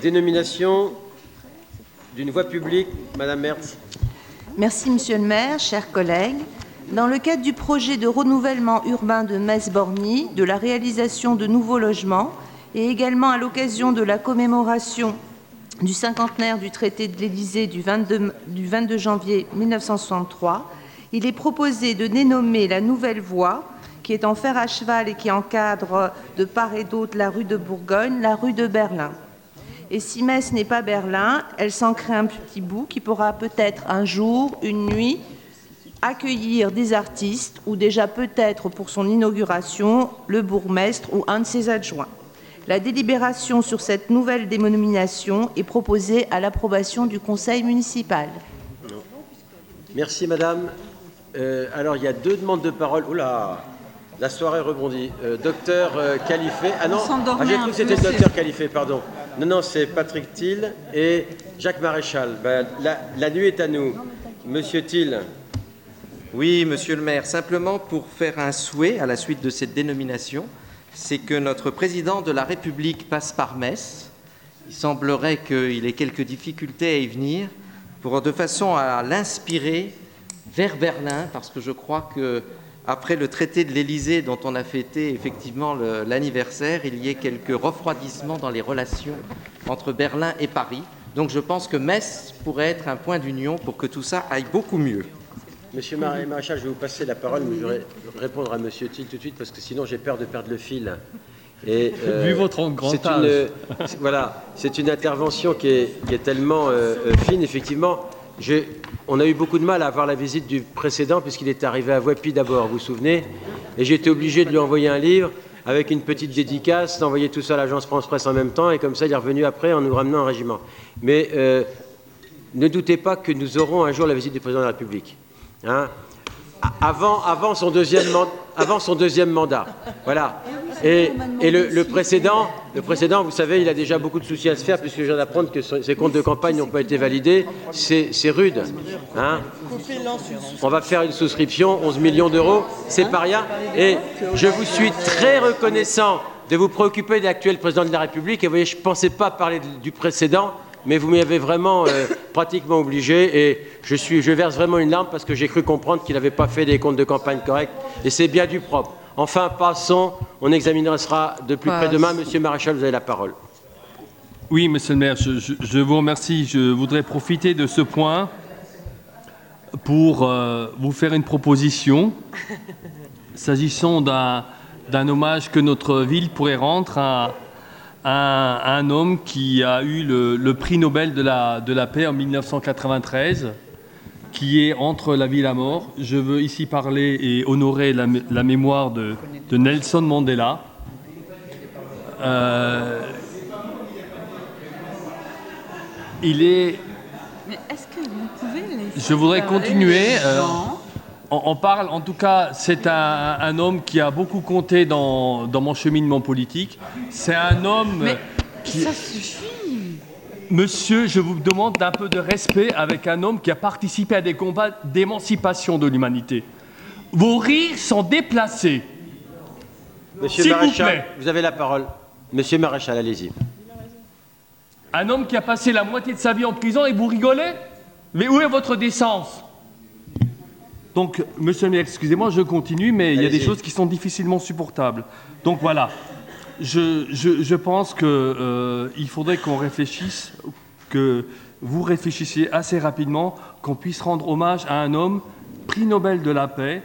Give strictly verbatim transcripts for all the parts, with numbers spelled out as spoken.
dénomination d'une voie publique, Madame Mertz. Merci, Monsieur le maire, chers collègues. Dans le cadre du projet de renouvellement urbain de Metz-Borgny, de la réalisation de nouveaux logements et également à l'occasion de la commémoration du cinquantenaire du traité de l'Élysée du vingt-deux, du vingt-deux janvier mille neuf cent soixante-trois, il est proposé de dénommer la nouvelle voie qui est en fer à cheval et qui encadre de part et d'autre la rue de Bourgogne, la rue de Berlin. Et si Metz n'est pas Berlin, elle s'en crée un petit bout qui pourra peut-être un jour, une nuit, accueillir des artistes ou déjà peut-être pour son inauguration, le bourgmestre ou un de ses adjoints. La délibération sur cette nouvelle dénomination est proposée à l'approbation du conseil municipal. Merci madame. Euh, alors il y a deux demandes de parole. Oula, la soirée rebondit. Euh, docteur euh, Califé. Ah non, ah, j'ai cru que c'était le docteur Califé, pardon. Non, non, c'est Patrick Thiel et Jacques Maréchal. Ben, la, la nuit est à nous. Monsieur Thiel. Oui, monsieur le maire, simplement pour faire un souhait à la suite de cette dénomination, c'est que notre président de la République passe par Metz. Il semblerait qu'il ait quelques difficultés à y venir, pour, de façon à l'inspirer vers Berlin, parce que je crois qu'après le traité de l'Élysée, dont on a fêté effectivement l'anniversaire, il y ait quelques refroidissements dans les relations entre Berlin et Paris. Donc je pense que Metz pourrait être un point d'union pour que tout ça aille beaucoup mieux. Monsieur Maréchal, je vais vous passer la parole, mais je vais répondre à Monsieur Thiel tout de suite, parce que sinon j'ai peur de perdre le fil. Et, euh, Vu votre grand âge. Une, voilà, c'est une intervention qui est, qui est tellement euh, fine, effectivement. On a eu beaucoup de mal à avoir la visite du précédent, puisqu'il est arrivé à Voipy d'abord, vous vous souvenez, et j'ai été obligé de lui envoyer un livre avec une petite dédicace, d'envoyer tout ça à l'agence France-Presse en même temps, et comme ça, il est revenu après en nous ramenant un régiment. Mais euh, ne doutez pas que nous aurons un jour la visite du président de la République. Hein, avant, avant, son deuxième man, avant son deuxième mandat. Voilà. Et, et le, le, précédent, le précédent, vous savez, il a déjà beaucoup de soucis à se faire, puisque je viens d'apprendre que ses comptes de campagne n'ont pas été validés. C'est rude. Hein. On va faire une souscription, onze millions d'euros, c'est pas rien. Et je vous suis très reconnaissant de vous préoccuper de l'actuel président de la République. Et vous voyez, je ne pensais pas parler du précédent, mais vous m'y avez vraiment euh, pratiquement obligé, et je, suis, je verse vraiment une larme parce que j'ai cru comprendre qu'il n'avait pas fait des comptes de campagne corrects, et c'est bien du propre. Enfin, passons, on examinera cela de plus près demain. Monsieur Maréchal, vous avez la parole. Oui, monsieur le maire, je, je, je vous remercie. Je voudrais profiter de ce point pour euh, vous faire une proposition s'agissant d'un d'un hommage que notre ville pourrait rendre à Un, un homme qui a eu le, le prix Nobel de la, de la paix en mille neuf cent quatre-vingt-treize, qui est entre la vie et la mort. Je veux ici parler et honorer la, la mémoire de, de Nelson Mandela. Euh, il est... Mais est-ce que vous pouvez laisser Je voudrais continuer. Euh, on, on parle, en tout cas, c'est un, un homme qui a beaucoup compté dans, dans mon cheminement politique. C'est un homme Mais qui... ça suffit. Monsieur, je vous demande d'un peu de respect avec un homme qui a participé à des combats d'émancipation de l'humanité. Vos rires sont déplacés. Monsieur Maréchal, vous, vous avez la parole. Monsieur Maréchal, allez-y. Un homme qui a passé la moitié de sa vie en prison et vous rigolez? Mais où est votre décence? Donc, monsieur le maire, excusez-moi, je continue, mais il y a des choses qui sont difficilement supportables. Donc voilà, je, je, je pense qu'il euh, faudrait qu'on réfléchisse, que vous réfléchissiez assez rapidement, qu'on puisse rendre hommage à un homme, prix Nobel de la paix,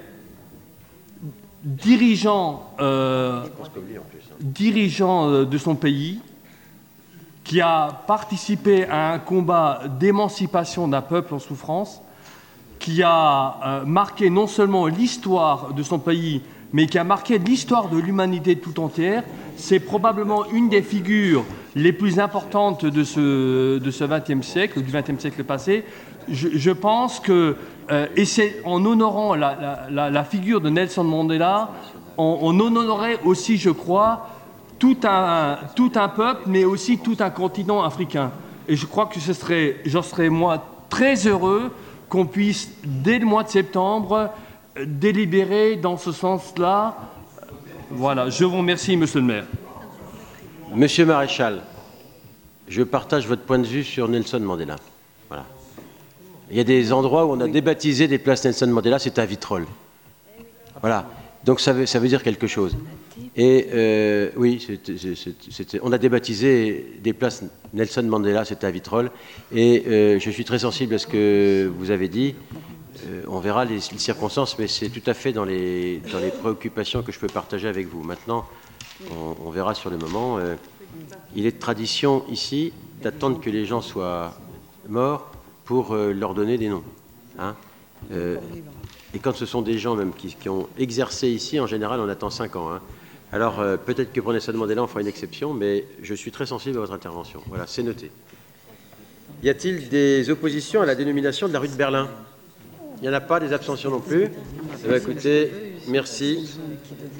dirigeant, euh, dirigeant euh, de son pays, qui a participé à un combat d'émancipation d'un peuple en souffrance, qui a euh, marqué non seulement l'histoire de son pays, mais qui a marqué l'histoire de l'humanité tout entière. C'est probablement une des figures les plus importantes de ce, de ce vingtième siècle, du vingtième siècle passé. Je, je pense que, euh, et c'est en honorant la, la, la, la figure de Nelson Mandela, on, on honorerait aussi, je crois, tout un, tout un peuple, mais aussi tout un continent africain. Et je crois que ce serait, j'en serais, moi, très heureux qu'on puisse, dès le mois de septembre, délibérer dans ce sens-là. Voilà, je vous remercie, monsieur le maire. Monsieur Maréchal, je partage votre point de vue sur Nelson Mandela. Voilà. Il y a des endroits où on a débaptisé des places Nelson Mandela, c'est à Vitrolles. Voilà. Donc ça veut, ça veut dire quelque chose. Et euh, oui, c'était, c'était, on a débaptisé des places Nelson Mandela, c'était à Vitrolles. Et euh, je suis très sensible à ce que vous avez dit. Euh, on verra les, les circonstances, mais c'est tout à fait dans les, dans les préoccupations que je peux partager avec vous. Maintenant, on, on verra sur le moment. Euh, il est de tradition ici d'attendre que les gens soient morts pour euh, leur donner des noms. Hein. Euh, et quand ce sont des gens même qui, qui ont exercé ici, en général, on attend cinq ans. Hein. Alors, euh, peut-être que pour Nelson Mandela, on fera une exception, mais je suis très sensible à votre intervention. Voilà, c'est noté. Y a-t-il des oppositions à la dénomination de la rue de Berlin? Il n'y en a pas, des abstentions non plus. Eh bien, écoutez, merci.